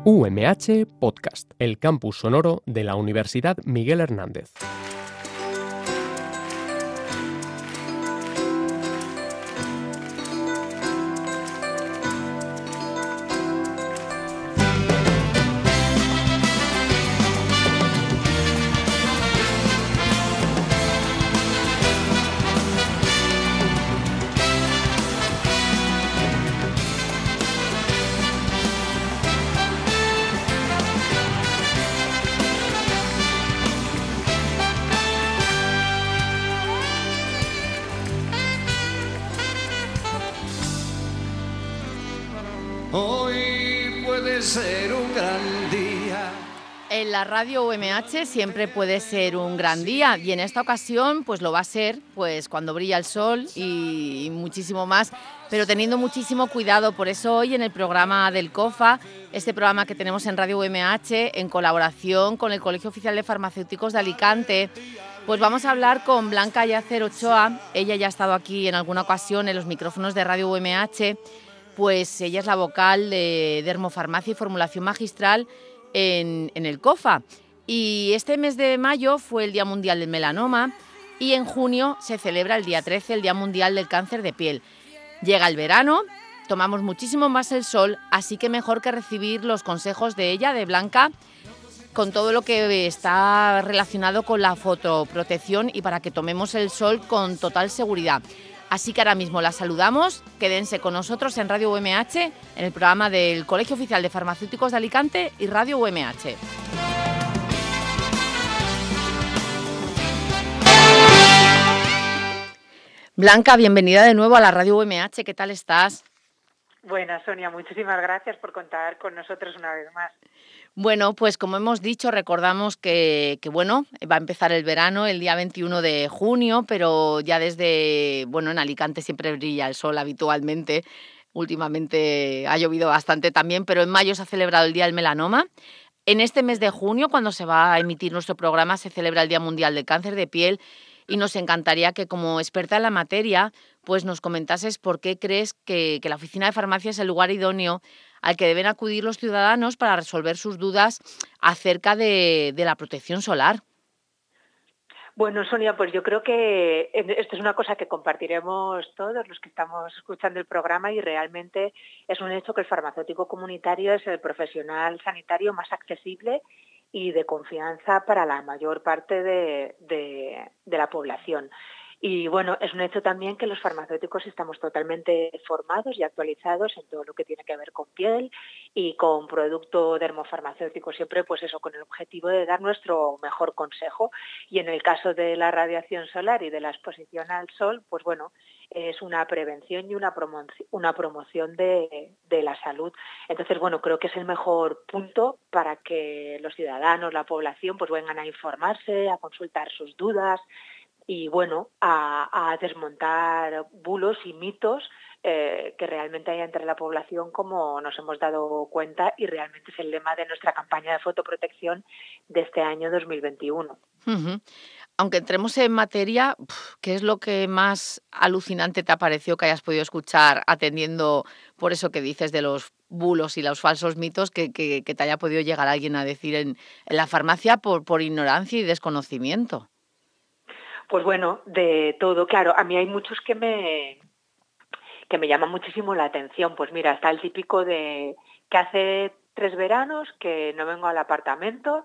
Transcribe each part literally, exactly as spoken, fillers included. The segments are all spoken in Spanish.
U M H Podcast, el campus sonoro de la Universidad Miguel Hernández. Hoy puede ser un gran día. En la radio U M H siempre puede ser un gran día y en esta ocasión pues lo va a ser pues cuando brilla el sol y muchísimo más, pero teniendo muchísimo cuidado. Por eso hoy en el programa del COFA, este programa que tenemos en Radio U M H en colaboración con el Colegio Oficial de Farmacéuticos de Alicante, pues vamos a hablar con Blanca Yacer Ochoa. Ella ya ha estado aquí en alguna ocasión en los micrófonos de Radio U M H. Pues ella es la vocal de Dermofarmacia y Formulación Magistral en, en el COFA. Y este mes de mayo fue el Día Mundial del Melanoma y en junio se celebra el día trece, el Día Mundial del Cáncer de Piel. Llega el verano, tomamos muchísimo más el sol, así que mejor que recibir los consejos de ella, de Blanca, con todo lo que está relacionado con la fotoprotección y para que tomemos el sol con total seguridad. Así que ahora mismo la saludamos, quédense con nosotros en Radio U M H, en el programa del Colegio Oficial de Farmacéuticos de Alicante y Radio U M H. Blanca, bienvenida de nuevo a la Radio U M H, ¿qué tal estás? Buenas, Sonia, muchísimas gracias por contar con nosotros una vez más. Bueno, pues como hemos dicho, recordamos que, que bueno, va a empezar el verano el día veintiuno de junio, pero ya desde, bueno, en Alicante siempre brilla el sol habitualmente. Últimamente ha llovido bastante también, pero en mayo se ha celebrado el Día del Melanoma. En este mes de junio, cuando se va a emitir nuestro programa, se celebra el Día Mundial del Cáncer de Piel y nos encantaría que, como experta en la materia, pues nos comentases por qué crees que, que la oficina de farmacia es el lugar idóneo al que deben acudir los ciudadanos para resolver sus dudas acerca de, de la protección solar. Bueno, Sonia, pues yo creo que esto es una cosa que compartiremos todos los que estamos escuchando el programa y realmente es un hecho que el farmacéutico comunitario es el profesional sanitario más accesible y de confianza para la mayor parte de, de, de la población. Y bueno, es un hecho también que los farmacéuticos estamos totalmente formados y actualizados en todo lo que tiene que ver con piel y con producto dermofarmacéutico, siempre pues eso, con el objetivo de dar nuestro mejor consejo. Y en el caso de la radiación solar y de la exposición al sol, pues bueno, es una prevención y una promoción, una promoción de, de la salud. Entonces, bueno, creo que es el mejor punto para que los ciudadanos, la población, pues vengan a informarse, a consultar sus dudas, y bueno, a, a desmontar bulos y mitos eh, que realmente hay entre la población, como nos hemos dado cuenta, y realmente es el lema de nuestra campaña de fotoprotección de este año dos mil veintiuno. Uh-huh. Aunque entremos en materia, ¿qué es lo que más alucinante te ha parecido que hayas podido escuchar atendiendo por eso que dices de los bulos y los falsos mitos que, que, que te haya podido llegar alguien a decir en, en la farmacia por, por ignorancia y desconocimiento? Pues bueno, de todo, claro, a mí hay muchos que me que me llaman muchísimo la atención. Pues mira, está el típico de que hace tres veranos que no vengo al apartamento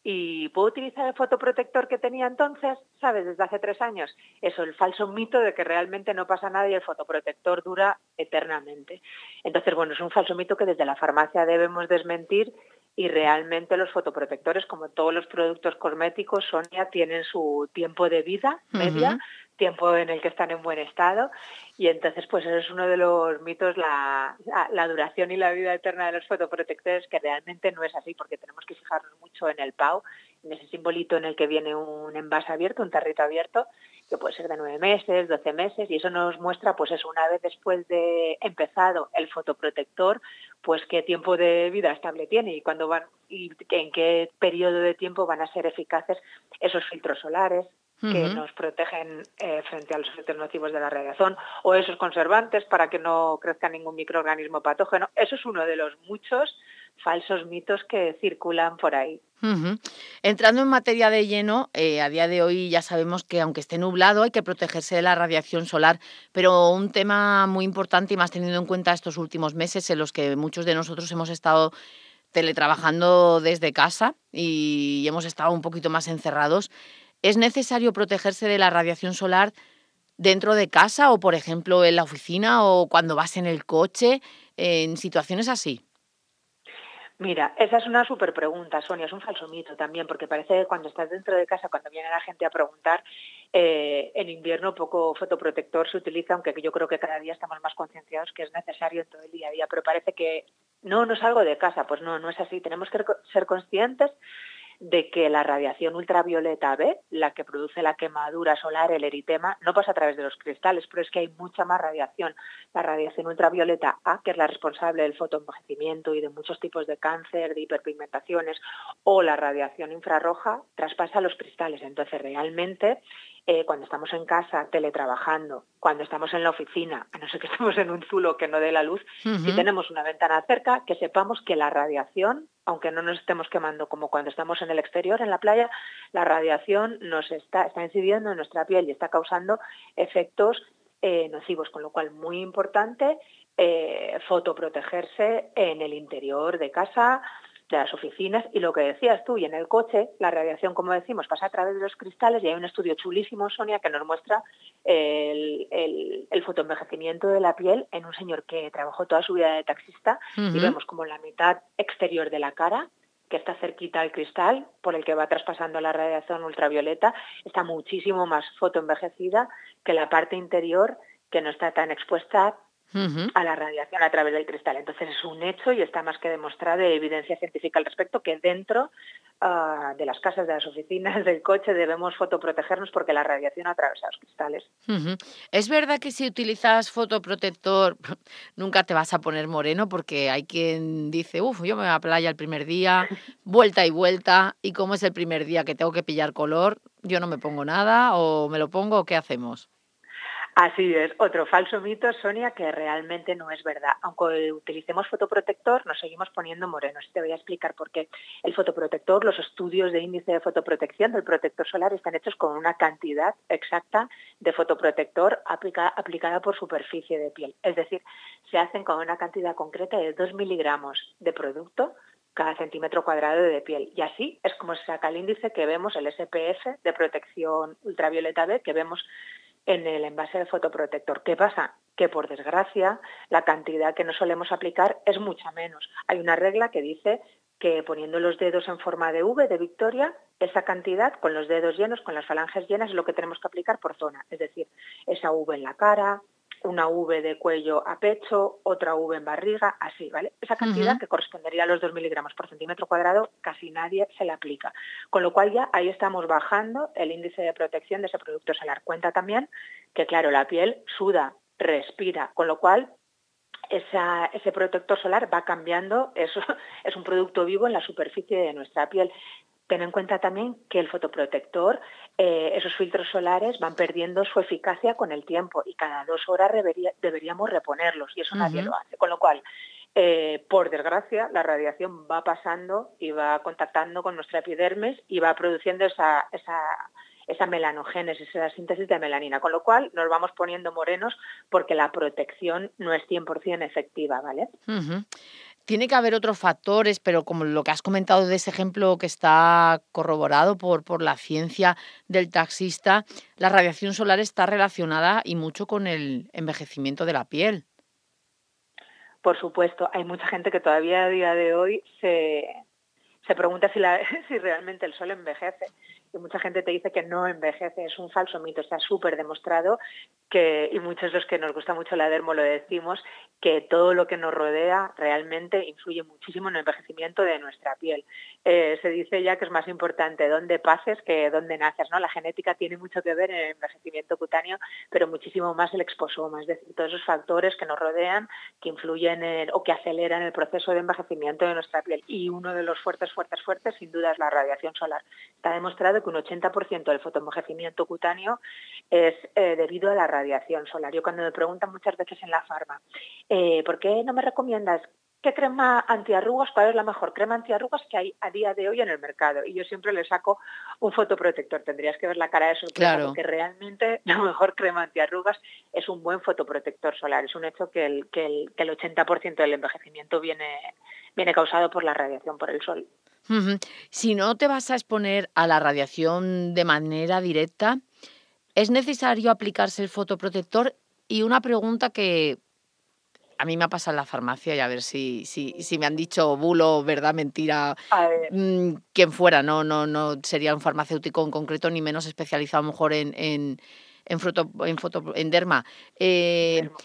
y puedo utilizar el fotoprotector que tenía entonces, ¿sabes? Desde hace tres años. Eso, el falso mito de que realmente no pasa nada y el fotoprotector dura eternamente. Entonces, bueno, es un falso mito que desde la farmacia debemos desmentir. Y realmente los fotoprotectores, como todos los productos cosméticos, Sonia, tienen su tiempo de vida media, uh-huh. tiempo en el que están en buen estado. Y entonces, pues eso es uno de los mitos, la, la, la duración y la vida eterna de los fotoprotectores, que realmente no es así, porque tenemos que fijarnos mucho en el P A U, en ese simbolito en el que viene un envase abierto, un tarrito abierto, que puede ser de nueve meses, doce meses, y eso nos muestra, pues eso, una vez después de empezado el fotoprotector, pues qué tiempo de vida estable tiene y cuándo van y en qué periodo de tiempo van a ser eficaces esos filtros solares que uh-huh. nos protegen eh, frente a los efectos nocivos de la radiación, o esos conservantes para que no crezca ningún microorganismo patógeno. Eso es uno de los muchos falsos mitos que circulan por ahí. Uh-huh. Entrando en materia de lleno, eh, a día de hoy ya sabemos que aunque esté nublado hay que protegerse de la radiación solar, pero un tema muy importante y más teniendo en cuenta estos últimos meses en los que muchos de nosotros hemos estado teletrabajando desde casa y hemos estado un poquito más encerrados, ¿es necesario protegerse de la radiación solar dentro de casa o, por ejemplo, en la oficina o cuando vas en el coche, en situaciones así? Mira, esa es una súper pregunta, Sonia, es un falso mito también, porque parece que cuando estás dentro de casa, cuando viene la gente a preguntar, eh, en invierno poco fotoprotector se utiliza, aunque yo creo que cada día estamos más concienciados que es necesario en todo el día a día, pero parece que no, no salgo de casa, pues no, no es así, tenemos que ser conscientes de que la radiación ultravioleta B, la que produce la quemadura solar, el eritema, no pasa a través de los cristales, pero es que hay mucha más radiación. La radiación ultravioleta A, que es la responsable del fotoenvejecimiento y de muchos tipos de cáncer, de hiperpigmentaciones, o la radiación infrarroja, traspasa los cristales. Entonces, realmente, eh, cuando estamos en casa teletrabajando, cuando estamos en la oficina, a no ser que estemos en un zulo que no dé la luz, uh-huh. Si tenemos una ventana cerca, que sepamos que la radiación, aunque no nos estemos quemando como cuando estamos en el exterior, en la playa, la radiación nos está, está incidiendo en nuestra piel y está causando efectos eh, nocivos, con lo cual muy importante eh, fotoprotegerse en el interior de casa, de las oficinas, y lo que decías tú, y en el coche, la radiación, como decimos, pasa a través de los cristales, y hay un estudio chulísimo, Sonia, que nos muestra el, el, el fotoenvejecimiento de la piel en un señor que trabajó toda su vida de taxista, uh-huh. Y vemos como la mitad exterior de la cara, que está cerquita al cristal, por el que va traspasando la radiación ultravioleta, está muchísimo más fotoenvejecida que la parte interior, que no está tan expuesta Uh-huh. a la radiación a través del cristal. Entonces es un hecho y está más que demostrado, y evidencia científica al respecto, que dentro uh, de las casas, de las oficinas, del coche debemos fotoprotegernos porque la radiación atraviesa los cristales. Uh-huh. Es verdad que si utilizas fotoprotector nunca te vas a poner moreno, porque hay quien dice, uff, yo me voy a la playa el primer día, vuelta y vuelta, y como es el primer día que tengo que pillar color, yo no me pongo nada, o me lo pongo, o ¿qué hacemos? Así es, otro falso mito, Sonia, que realmente no es verdad. Aunque utilicemos fotoprotector, nos seguimos poniendo morenos. Te voy a explicar por qué. El fotoprotector, los estudios de índice de fotoprotección del protector solar están hechos con una cantidad exacta de fotoprotector aplica, aplicada por superficie de piel. Es decir, se hacen con una cantidad concreta de dos miligramos de producto cada centímetro cuadrado de piel. Y así es como se saca el índice que vemos, el S P F de protección ultravioleta B, que vemos en el envase de fotoprotector. ¿Qué pasa? Que por desgracia la cantidad que nos solemos aplicar es mucha menos. Hay una regla que dice que poniendo los dedos en forma de V, de Victoria, esa cantidad con los dedos llenos, con las falanges llenas, es lo que tenemos que aplicar por zona. Es decir, esa V en la cara, una V de cuello a pecho, otra V en barriga, así, ¿vale? Esa cantidad uh-huh. que correspondería a los dos miligramos por centímetro cuadrado, casi nadie se la aplica. Con lo cual ya ahí estamos bajando el índice de protección de ese producto solar. Cuenta también que, claro, la piel suda, respira, con lo cual esa, ese protector solar va cambiando, eso es un producto vivo en la superficie de nuestra piel. Ten en cuenta también que el fotoprotector, eh, esos filtros solares van perdiendo su eficacia con el tiempo y cada dos horas debería, deberíamos reponerlos, y eso uh-huh. nadie lo hace. Con lo cual, eh, por desgracia, la radiación va pasando y va contactando con nuestra epidermis y va produciendo esa, esa, esa melanogénesis, esa síntesis de melanina. Con lo cual, nos vamos poniendo morenos porque la protección no es cien por ciento efectiva, ¿vale? Uh-huh. Tiene que haber otros factores, pero como lo que has comentado de ese ejemplo que está corroborado por, por la ciencia del taxista, la radiación solar está relacionada y mucho con el envejecimiento de la piel. Por supuesto, hay mucha gente que todavía a día de hoy se, se pregunta si, la, si realmente el sol envejece. Y mucha gente te dice que no envejece, es un falso mito, está súper demostrado que, y muchos de los que nos gusta mucho la dermo lo decimos, que todo lo que nos rodea realmente influye muchísimo en el envejecimiento de nuestra piel. Eh, se dice ya que es más importante dónde pases que dónde naces, ¿no? La genética tiene mucho que ver en el envejecimiento cutáneo, pero muchísimo más el exposoma, es decir, todos esos factores que nos rodean, que influyen en, o que aceleran el proceso de envejecimiento de nuestra piel. Y uno de los fuertes, fuertes, fuertes, sin duda, es la radiación solar. Está demostrado que un ochenta por ciento del fotoenvejecimiento cutáneo es eh, debido a la radiación solar. Yo cuando me preguntan muchas veces en la farma, eh, ¿por qué no me recomiendas ¿qué crema antiarrugas, cuál es la mejor crema antiarrugas que hay a día de hoy en el mercado? Y yo siempre le saco un fotoprotector. Tendrías que ver la cara de sorpresa, Claro. porque realmente la mejor crema antiarrugas es un buen fotoprotector solar. Es un hecho que el, que el, que el ochenta por ciento del envejecimiento viene, viene causado por la radiación, por el sol. Uh-huh. Si no te vas a exponer a la radiación de manera directa, ¿es necesario aplicarse el fotoprotector? Y una pregunta que a mí me ha pasado en la farmacia, y a ver si, si, si me han dicho bulo, verdad, mentira, A ver. mmm, quien fuera, no, no, no sería un farmacéutico en concreto, ni menos especializado a lo mejor en, en, en, foto, en, foto, en derma. Eh, Dermo.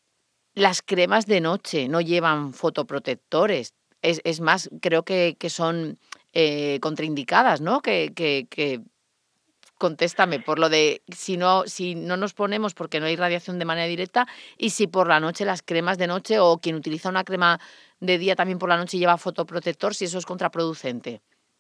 Las cremas de noche no llevan fotoprotectores. Es, es más, creo que, que son eh, contraindicadas, ¿no? Que, que, que contéstame por lo de si no, si no nos ponemos porque no hay radiación de manera directa, y si por la noche las cremas de noche, o quien utiliza una crema de día también por la noche lleva fotoprotector, si eso es contraproducente.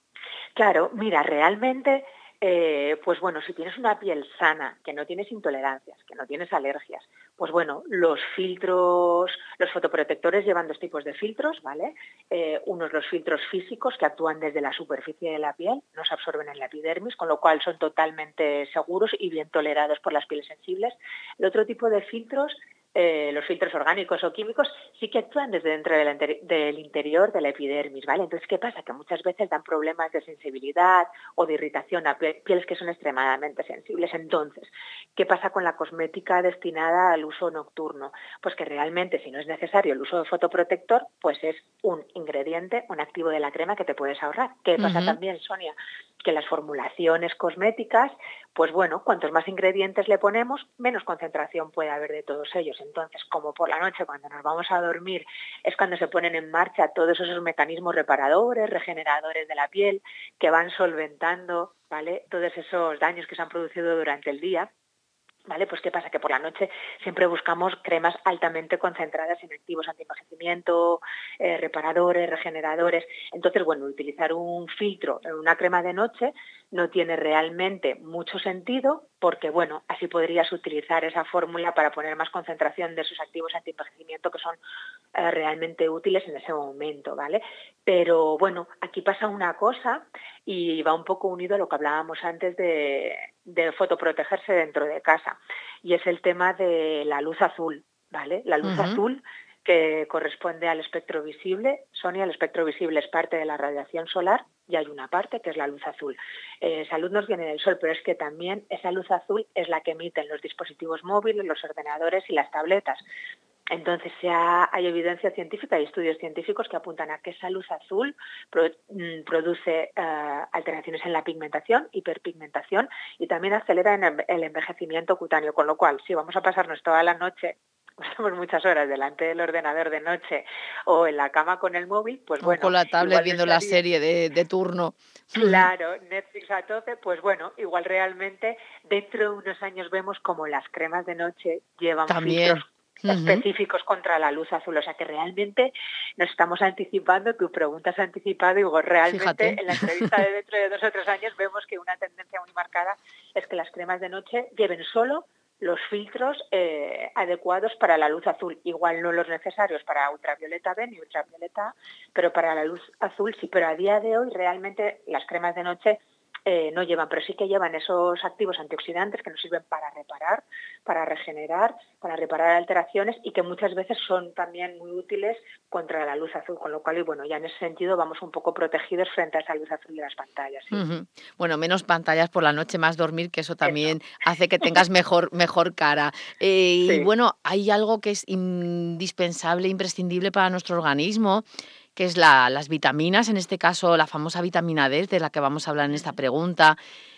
Claro, mira, realmente, eh, pues bueno, si tienes una piel sana, que no tienes intolerancias, que no tienes alergias, pues bueno, los filtros, los fotoprotectores llevan dos tipos de filtros, ¿vale? Eh, unos los filtros físicos que actúan desde la superficie de la piel, no se absorben en la epidermis, con lo cual son totalmente seguros y bien tolerados por las pieles sensibles. El otro tipo de filtros, Eh, los filtros orgánicos o químicos, sí que actúan desde dentro del, inter- del interior de la epidermis, ¿vale? Entonces, ¿qué pasa? Que muchas veces dan problemas de sensibilidad o de irritación a pieles que son extremadamente sensibles. Entonces, ¿qué pasa con la cosmética destinada al uso nocturno? Pues que realmente, si no es necesario el uso de fotoprotector, pues es un ingrediente, un activo de la crema que te puedes ahorrar. ¿Qué pasa Uh-huh. también, Sonia? Que las formulaciones cosméticas, pues bueno, cuantos más ingredientes le ponemos, menos concentración puede haber de todos ellos. Entonces, como por la noche cuando nos vamos a dormir es cuando se ponen en marcha todos esos mecanismos reparadores, regeneradores de la piel, que van solventando, ¿vale?, todos esos daños que se han producido durante el día, ¿vale? Pues ¿qué pasa? Que por la noche siempre buscamos cremas altamente concentradas en activos anti-envejecimiento, eh, reparadores, regeneradores. Entonces, bueno, utilizar un filtro en una crema de noche no tiene realmente mucho sentido porque, bueno, así podrías utilizar esa fórmula para poner más concentración de esos activos anti-envejecimiento que son eh, realmente útiles en ese momento, ¿vale? Pero, bueno, aquí pasa una cosa y va un poco unido a lo que hablábamos antes de, de fotoprotegerse dentro de casa, y es el tema de la luz azul, ¿vale? La luz Uh-huh. azul que corresponde al espectro visible. Sonia, el espectro visible es parte de la radiación solar y hay una parte que es la luz azul. Eh, esa luz nos viene del sol, pero es que también esa luz azul es la que emiten los dispositivos móviles, los ordenadores y las tabletas. Entonces ya hay evidencia científica y estudios científicos que apuntan a que esa luz azul pro, produce uh, alteraciones en la pigmentación, hiperpigmentación, y también acelera en el, el envejecimiento cutáneo, con lo cual si vamos a pasarnos toda la noche, pasamos muchas horas delante del ordenador de noche o en la cama con el móvil, pues o bueno, con la tablet viendo la serie de, de turno. Claro, Netflix a tope, pues bueno, igual realmente dentro de unos años vemos como las cremas de noche llevan También. filtros específicos uh-huh. contra la luz azul, o sea que realmente nos estamos anticipando, tu pregunta se ha anticipado, y digo, realmente Fíjate. En la entrevista de dentro de dos o tres años vemos que una tendencia muy marcada es que las cremas de noche lleven solo los filtros eh, adecuados para la luz azul, igual no los necesarios para ultravioleta B ni ultravioleta A, pero para la luz azul sí, pero a día de hoy realmente las cremas de noche Eh, no llevan, pero sí que llevan esos activos antioxidantes que nos sirven para reparar, para regenerar, para reparar alteraciones, y que muchas veces son también muy útiles contra la luz azul, con lo cual, y bueno, ya en ese sentido vamos un poco protegidos frente a esa luz azul de las pantallas. ¿Sí? Uh-huh. Bueno, menos pantallas por la noche, más dormir, que eso también eso. hace que tengas mejor, mejor cara. Eh, sí. Y bueno, hay algo que es indispensable, imprescindible para nuestro organismo, que es la, las vitaminas, en este caso la famosa vitamina D, de la que vamos a hablar en esta pregunta.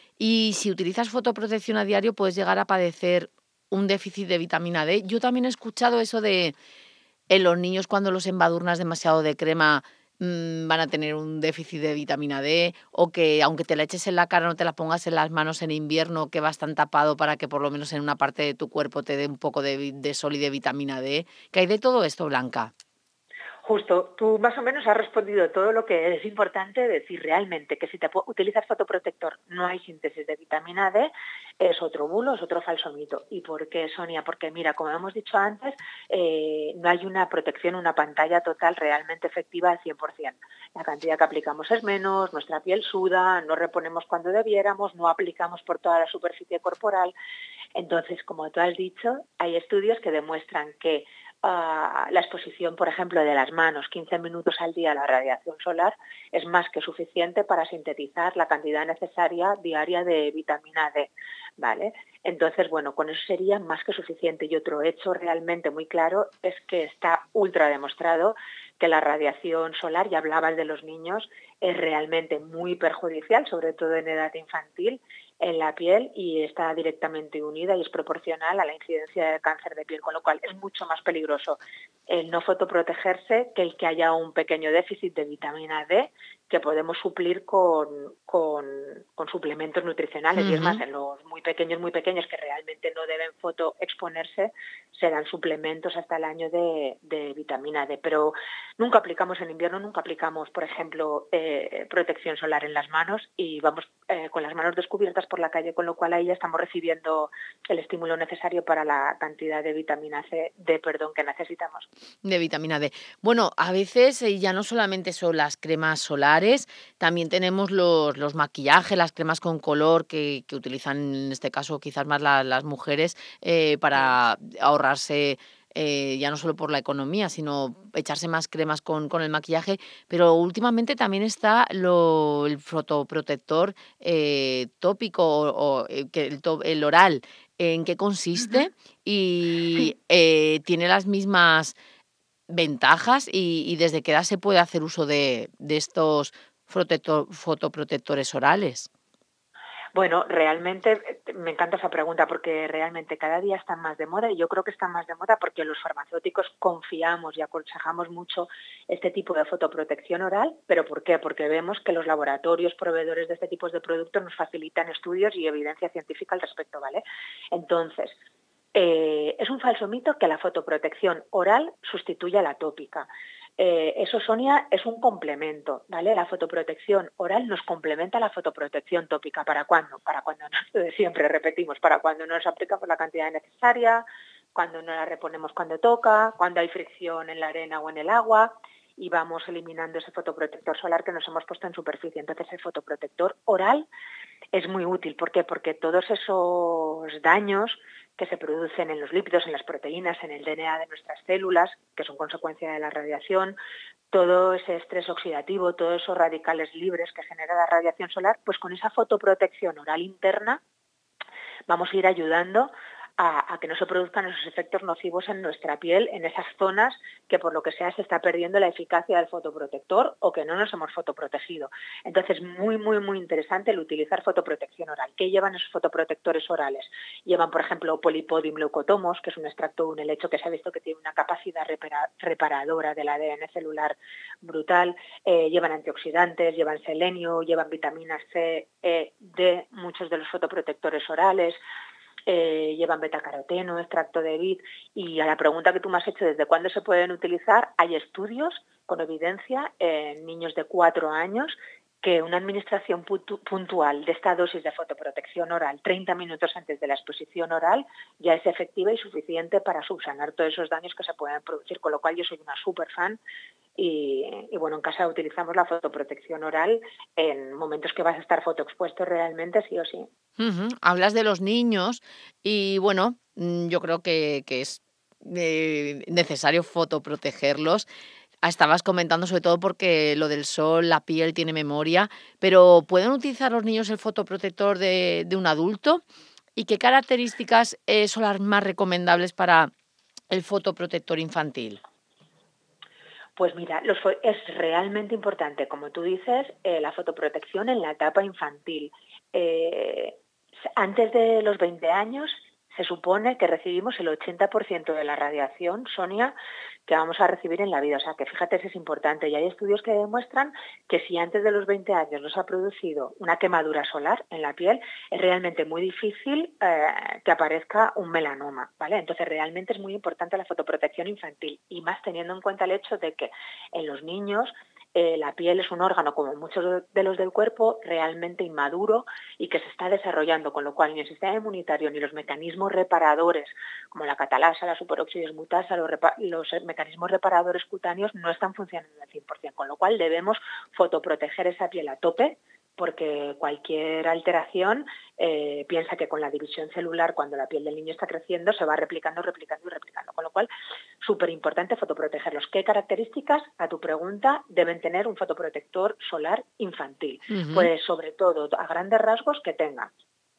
Y si utilizas fotoprotección a diario, puedes llegar a padecer un déficit de vitamina D. Yo también he escuchado eso de en los niños, cuando los embadurnas demasiado de crema, mmm, van a tener un déficit de vitamina D, o que aunque te la eches en la cara, no te la pongas en las manos en invierno, que vas tan tapado, para que por lo menos en una parte de tu cuerpo te dé un poco de, de sol y de vitamina D. ¿Qué hay de todo esto, Blanca? Justo, tú más o menos has respondido todo lo que es importante decir realmente, que si te utilizas fotoprotector no hay síntesis de vitamina D, es otro bulo, es otro falso mito. ¿Y por qué, Sonia? Porque mira, como hemos dicho antes, eh, no hay una protección, una pantalla total realmente efectiva al cien por ciento. La cantidad que aplicamos es menos, nuestra piel suda, no reponemos cuando debiéramos, no aplicamos por toda la superficie corporal. Entonces, como tú has dicho, hay estudios que demuestran que Uh, la exposición, por ejemplo, de las manos, quince minutos al día a la radiación solar, es más que suficiente para sintetizar la cantidad necesaria diaria de vitamina D, ¿vale? Entonces, bueno, con eso sería más que suficiente. Y otro hecho realmente muy claro es que está ultra demostrado que la radiación solar, ya hablabas de los niños, es realmente muy perjudicial, sobre todo en edad infantil, en la piel y está directamente unida y es proporcional a la incidencia de cáncer de piel, con lo cual es mucho más peligroso el no fotoprotegerse que el que haya un pequeño déficit de vitamina D que podemos suplir con, con, con suplementos nutricionales. Uh-huh. Y es más, en los muy pequeños, muy pequeños que realmente no deben fotoexponerse, se dan suplementos hasta el año de, de vitamina D. Pero nunca aplicamos en invierno, nunca aplicamos, por ejemplo, eh, protección solar en las manos y vamos eh, con las manos descubiertas por la calle, con lo cual ahí ya estamos recibiendo el estímulo necesario para la cantidad de vitamina C, D, perdón, que necesitamos. De vitamina D. Bueno, a veces eh, ya no solamente son las cremas solares, también tenemos los, los maquillajes, las cremas con color que, que utilizan en este caso quizás más la, las mujeres eh, para sí. ahorrarse eh, ya no solo por la economía, sino echarse más cremas con, con el maquillaje, pero últimamente también está lo, el fotoprotector eh, tópico o, o eh, que el, to, el oral. ¿En qué consiste? Uh-huh. Y sí. eh, tiene las mismas ventajas y, y desde qué edad se puede hacer uso de, de estos protector, fotoprotectores orales. Bueno, realmente me encanta esa pregunta porque realmente cada día están más de moda y yo creo que están más de moda porque los farmacéuticos confiamos y aconsejamos mucho este tipo de fotoprotección oral. ¿Pero por qué? Porque vemos que los laboratorios proveedores de este tipo de productos nos facilitan estudios y evidencia científica al respecto, ¿vale? Entonces, eh, es un falso mito que la fotoprotección oral sustituya a la tópica. Eh, eso, Sonia, es un complemento, ¿vale? La fotoprotección oral nos complementa a la fotoprotección tópica. ¿Para cuándo? Para cuando nos, siempre repetimos, para cuando no nos aplicamos la cantidad necesaria, cuando no la reponemos cuando toca, cuando hay fricción en la arena o en el agua y vamos eliminando ese fotoprotector solar que nos hemos puesto en superficie. Entonces, el fotoprotector oral es muy útil. ¿Por qué? Porque todos esos daños que se producen en los lípidos, en las proteínas, en el D N A de nuestras células, que son consecuencia de la radiación, todo ese estrés oxidativo, todos esos radicales libres que genera la radiación solar, pues con esa fotoprotección oral interna vamos a ir ayudando a, a que no se produzcan esos efectos nocivos en nuestra piel, en esas zonas que por lo que sea se está perdiendo la eficacia del fotoprotector o que no nos hemos fotoprotegido. Entonces, muy, muy, muy interesante el utilizar fotoprotección oral. ¿Qué llevan esos fotoprotectores orales? Llevan, por ejemplo, Polipodium leucotomos, que es un extracto de un helecho que se ha visto que tiene una capacidad repara, reparadora del A D N celular brutal. Eh, llevan antioxidantes, llevan selenio, llevan vitaminas C, E, D, muchos de los fotoprotectores orales. Eh, llevan betacaroteno, extracto de vid. Y a la pregunta que tú me has hecho, ¿desde cuándo se pueden utilizar? Hay estudios con evidencia en niños de cuatro años que una administración puntual de esta dosis de fotoprotección oral treinta minutos antes de la exposición oral ya es efectiva y suficiente para subsanar todos esos daños que se pueden producir, con lo cual yo soy una súper fan y, y bueno, en casa utilizamos la fotoprotección oral en momentos que vas a estar fotoexpuesto realmente sí o sí. Uh-huh. Hablas de los niños y bueno, yo creo que, que es eh, necesario fotoprotegerlos. Estabas comentando sobre todo porque lo del sol, la piel tiene memoria, pero ¿pueden utilizar los niños el fotoprotector de, de un adulto? ¿Y qué características eh, son las más recomendables para el fotoprotector infantil? Pues mira, los, es realmente importante, como tú dices, eh, la fotoprotección en la etapa infantil. Eh, antes de los veinte años se supone que recibimos el ochenta por ciento de la radiación, Sonia, que vamos a recibir en la vida. O sea, que fíjate si es importante. Y hay estudios que demuestran que si antes de los veinte años no se ha producido una quemadura solar en la piel, es realmente muy difícil eh, que aparezca un melanoma, ¿vale? Entonces, realmente es muy importante la fotoprotección infantil, y más teniendo en cuenta el hecho de que en los niños Eh, la piel es un órgano, como muchos de los del cuerpo, realmente inmaduro y que se está desarrollando, con lo cual ni el sistema inmunitario ni los mecanismos reparadores, como la catalasa, la superóxido dismutasa, los, repa- los mecanismos reparadores cutáneos no están funcionando al cien por ciento, con lo cual debemos fotoproteger esa piel a tope, porque cualquier alteración eh, piensa que con la división celular, cuando la piel del niño está creciendo, se va replicando, replicando y replicando. Con lo cual, súper importante fotoprotegerlos. ¿Qué características, a tu pregunta, deben tener un fotoprotector solar infantil? Uh-huh. Pues sobre todo, a grandes rasgos, que tenga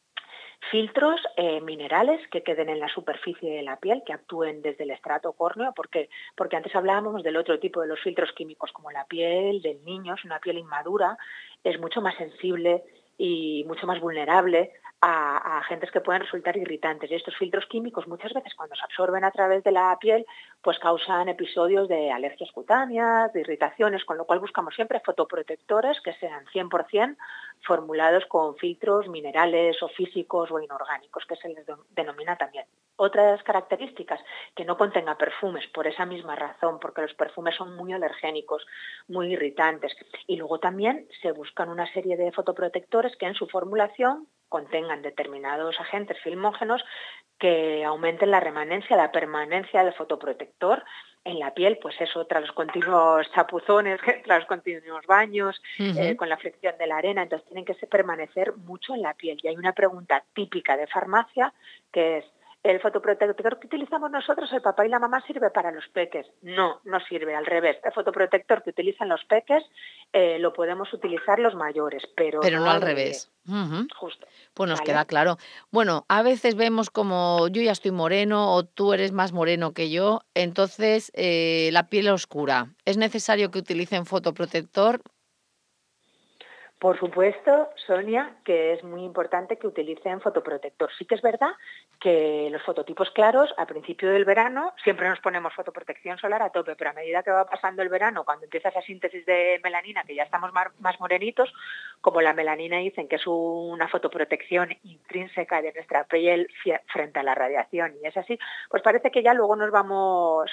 filtros eh, minerales que queden en la superficie de la piel, que actúen desde el estrato córneo, porque, porque antes hablábamos del otro tipo de los filtros químicos, como la piel del niño, es una piel inmadura, es mucho más sensible y mucho más vulnerable a, a agentes que pueden resultar irritantes. Y estos filtros químicos, muchas veces cuando se absorben a través de la piel, pues causan episodios de alergias cutáneas, de irritaciones, con lo cual buscamos siempre fotoprotectores que sean cien por ciento formulados con filtros minerales o físicos o inorgánicos, que se les denomina también. Otras características, que no contenga perfumes, por esa misma razón, porque los perfumes son muy alergénicos, muy irritantes. Y luego también se buscan una serie de fotoprotectores que en su formulación contengan determinados agentes filmógenos que aumenten la remanencia, la permanencia del fotoprotector en la piel, pues eso, tras los continuos chapuzones, tras los continuos baños, uh-huh. eh, con la fricción de la arena, entonces tienen que permanecer mucho en la piel. Y hay una pregunta típica de farmacia que es: ¿el fotoprotector que utilizamos nosotros, el papá y la mamá, sirve para los peques? No, no sirve, al revés. El fotoprotector que utilizan los peques eh, lo podemos utilizar los mayores, pero, pero no, no al revés. revés. Uh-huh. Justo. Pues nos ¿Vale? queda claro. Bueno, a veces vemos como yo ya estoy moreno o tú eres más moreno que yo, entonces eh, la piel oscura. ¿Es necesario que utilicen fotoprotector? Por supuesto, Sonia, que es muy importante que utilicen fotoprotector. Sí que es verdad que los fototipos claros, a principio del verano, siempre nos ponemos fotoprotección solar a tope, pero a medida que va pasando el verano, cuando empieza esa síntesis de melanina, que ya estamos más morenitos, como la melanina dicen que es una fotoprotección intrínseca de nuestra piel frente a la radiación, y es así, pues parece que ya luego nos vamos...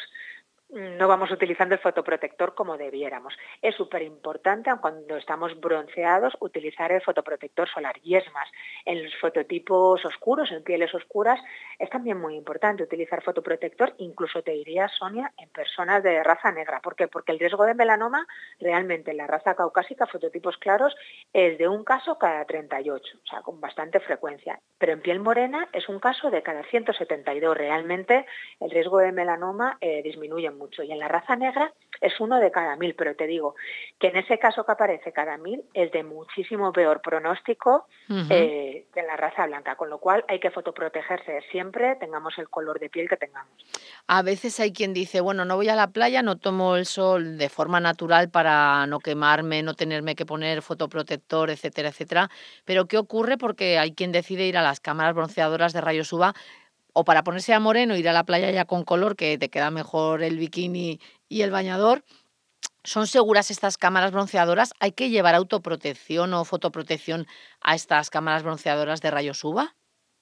no vamos utilizando el fotoprotector como debiéramos. Es súper importante, cuando estamos bronceados, utilizar el fotoprotector solar. Y es más, en los fototipos oscuros, en pieles oscuras, es también muy importante utilizar fotoprotector, incluso te diría, Sonia, en personas de raza negra. ¿Por qué? Porque el riesgo de melanoma, realmente en la raza caucásica, fototipos claros, es de un caso cada treinta y ocho, o sea, con bastante frecuencia. Pero en piel morena es un caso de cada ciento setenta y dos. Realmente el riesgo de melanoma eh, disminuye mucho. Y en la raza negra es uno de cada mil, pero te digo que en ese caso que aparece cada mil es de muchísimo peor pronóstico uh-huh. eh, que en la raza blanca, con lo cual hay que fotoprotegerse siempre, tengamos el color de piel que tengamos. A veces hay quien dice, bueno, no voy a la playa, no tomo el sol de forma natural para no quemarme, no tenerme que poner fotoprotector, etcétera, etcétera, pero ¿qué ocurre? Porque hay quien decide ir a las cámaras bronceadoras de rayos U V A o para ponerse a moreno, ir a la playa ya con color, que te queda mejor el bikini y el bañador. ¿Son seguras estas cámaras bronceadoras? ¿Hay que llevar autoprotección o fotoprotección a estas cámaras bronceadoras de rayos U V A?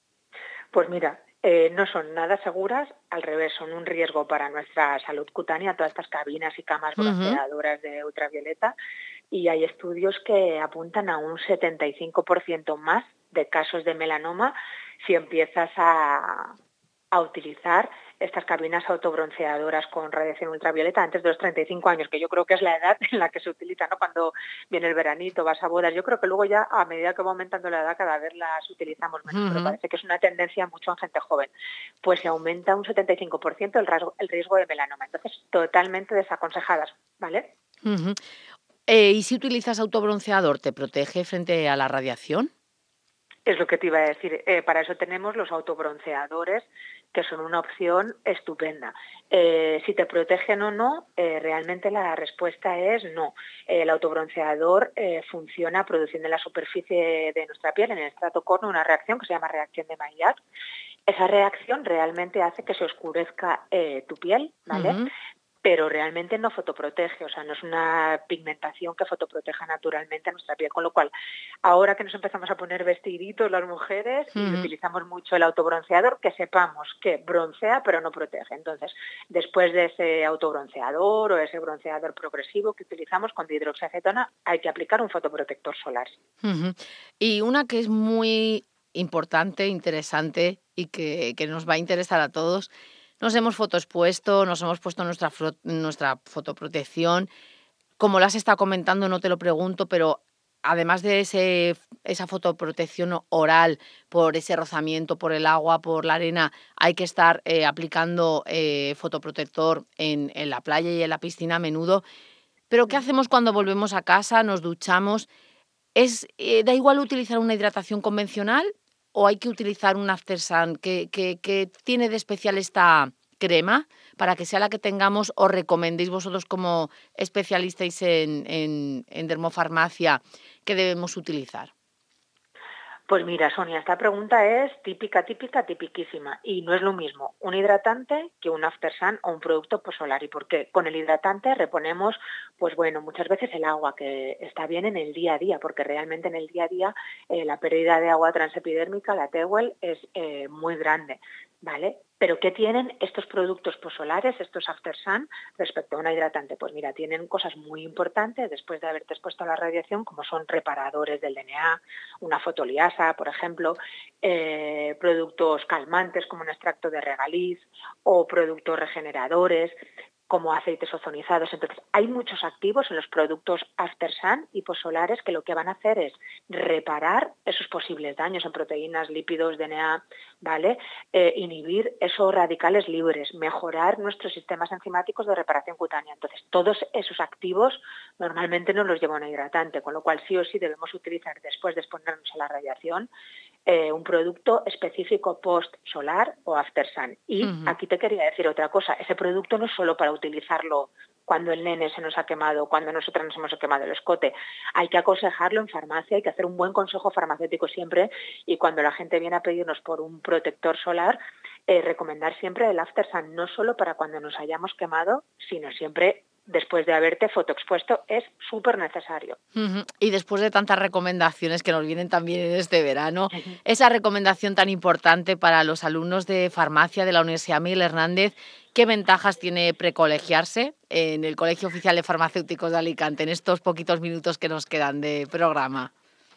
Pues mira, eh, no son nada seguras, al revés, son un riesgo para nuestra salud cutánea, todas estas cabinas y camas bronceadoras uh-huh. de ultravioleta, y hay estudios que apuntan a un setenta y cinco por ciento más de casos de melanoma si empiezas a, a utilizar estas cabinas autobronceadoras con radiación ultravioleta antes de los treinta y cinco años, que yo creo que es la edad en la que se utiliza, ¿no? Cuando viene el veranito, vas a bodas. Yo creo que luego ya, a medida que va aumentando la edad, cada vez las utilizamos menos, uh-huh. pero parece que es una tendencia mucho en gente joven. Pues se aumenta un setenta y cinco por ciento el, rasgo, el riesgo de melanoma. Entonces, totalmente desaconsejadas, ¿vale? Uh-huh. Eh, ¿Y si utilizas autobronceador, te protege frente a la radiación? Es lo que te iba a decir. Eh, para eso tenemos los autobronceadores, que son una opción estupenda. Eh, si te protegen o no, eh, realmente la respuesta es no. Eh, el autobronceador eh, funciona produciendo en la superficie de nuestra piel, en el estrato córneo, una reacción que se llama reacción de Maillard. Esa reacción realmente hace que se oscurezca eh, tu piel, ¿vale? Uh-huh. pero realmente no fotoprotege, o sea, no es una pigmentación que fotoproteja naturalmente a nuestra piel, con lo cual, ahora que nos empezamos a poner vestiditos las mujeres uh-huh. y utilizamos mucho el autobronceador, que sepamos que broncea pero no protege. Entonces, después de ese autobronceador o ese bronceador progresivo que utilizamos con dihidroxiacetona, hay que aplicar un fotoprotector solar. Uh-huh. Y una que es muy importante, interesante y que, que nos va a interesar a todos. Nos hemos fotoexpuesto, nos hemos puesto nuestra, nuestra fotoprotección. Como lo has estado comentando, no te lo pregunto, pero además de ese, esa fotoprotección oral por ese rozamiento, por el agua, por la arena, hay que estar eh, aplicando eh, fotoprotector en, en la playa y en la piscina a menudo. Pero ¿qué hacemos cuando volvemos a casa, nos duchamos? ¿Es, eh, ¿Da igual utilizar una hidratación convencional o hay que utilizar un After Sun? ¿Qué, qué, qué tiene de especial esta crema para que sea la que tengamos o recomendéis vosotros como especialistas en, en, en dermofarmacia que debemos utilizar? Pues mira, Sonia, esta pregunta es típica, típica, tipiquísima. Y no es lo mismo un hidratante que un After Sun o un producto posolar. ¿Y por qué? Con el hidratante reponemos, pues bueno, muchas veces el agua, que está bien en el día a día, porque realmente en el día a día eh, la pérdida de agua transepidérmica, la T W E L, es eh, muy grande, ¿vale? ¿Pero qué tienen estos productos posolares, estos After Sun, respecto a una hidratante? Pues mira, tienen cosas muy importantes después de haberte expuesto a la radiación, como son reparadores del D N A, una fotoliasa, por ejemplo, eh, productos calmantes como un extracto de regaliz o productos regeneradores, como aceites ozonizados. Entonces, hay muchos activos en los productos After Sun y posolares que lo que van a hacer es reparar esos posibles daños en proteínas, lípidos, D N A, ¿vale? Eh, inhibir esos radicales libres, mejorar nuestros sistemas enzimáticos de reparación cutánea. Entonces, todos esos activos normalmente no los lleva un hidratante, con lo cual sí o sí debemos utilizar, después de exponernos a la radiación, Eh, un producto específico post-solar o After Sun. Y uh-huh. aquí te quería decir otra cosa, ese producto no es solo para utilizarlo cuando el nene se nos ha quemado, cuando nosotras nos hemos quemado el escote. Hay que aconsejarlo en farmacia, hay que hacer un buen consejo farmacéutico siempre, y cuando la gente viene a pedirnos por un protector solar, eh, recomendar siempre el After Sun, no solo para cuando nos hayamos quemado, sino siempre después de haberte fotoexpuesto, es súper necesario. Uh-huh. Y después de tantas recomendaciones que nos vienen también en este verano, uh-huh. esa recomendación tan importante para los alumnos de farmacia de la Universidad Miguel Hernández, ¿qué ventajas tiene precolegiarse en el Colegio Oficial de Farmacéuticos de Alicante en estos poquitos minutos que nos quedan de programa?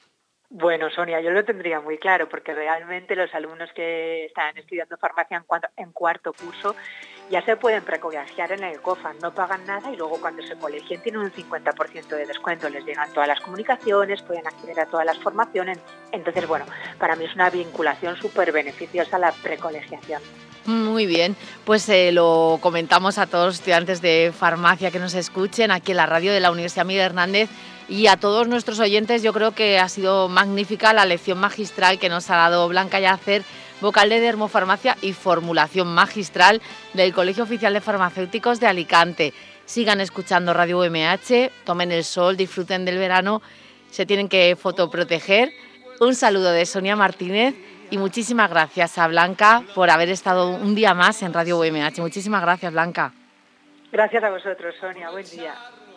Bueno, Sonia, yo lo tendría muy claro, porque realmente los alumnos que están estudiando farmacia en, cuanto, en cuarto curso ya se pueden precolegiar en el COFAS, no pagan nada y luego cuando se colegien tienen un cincuenta por ciento de descuento, les llegan todas las comunicaciones, pueden acceder a todas las formaciones. Entonces, bueno, para mí es una vinculación súper beneficiosa la precolegiación. Muy bien, pues eh, lo comentamos a todos los estudiantes de farmacia que nos escuchen aquí en la radio de la Universidad Miguel Hernández. Y a todos nuestros oyentes, yo creo que ha sido magnífica la lección magistral que nos ha dado Blanca Yacer, vocal de dermofarmacia y formulación magistral del Colegio Oficial de Farmacéuticos de Alicante. Sigan escuchando Radio U M H, tomen el sol, disfruten del verano, se tienen que fotoproteger. Un saludo de Sonia Martínez y muchísimas gracias a Blanca por haber estado un día más en Radio U M H. Muchísimas gracias, Blanca. Gracias a vosotros, Sonia. Buen día.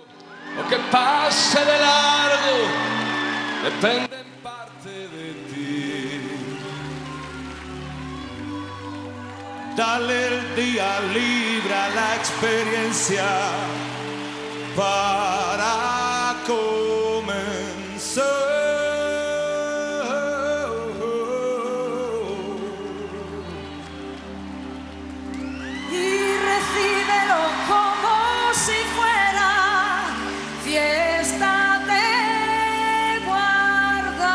O que pase de largo depende en parte de ti. Dale el día libre a la experiencia para comenzar. Y recíbelo como si fuera fiesta de guardar.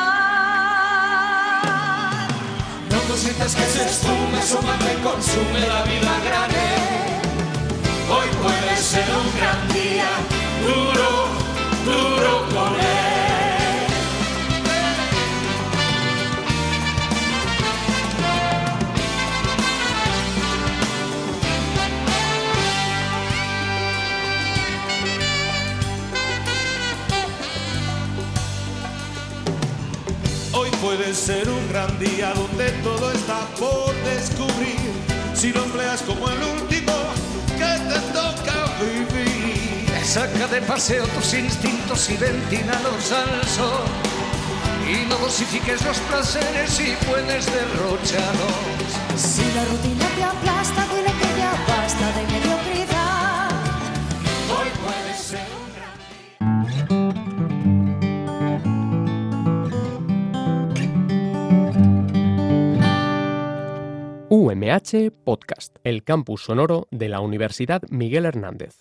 No consientas que se esfume, suma que consume la vida grande. Hoy puede ser un gran día, duro, duro con él. Hoy puede ser un gran día donde todo está por descubrir. Si lo empleas como el último que te toca vivir. de paseo tus instintos y ventínalos al sol. Y no dosifiques los placeres si puedes derrocharlos. Si la rutina te aplasta, dile que ya basta de mediocridad. Hoy puede ser un U M H Podcast, el campus sonoro de la Universidad Miguel Hernández.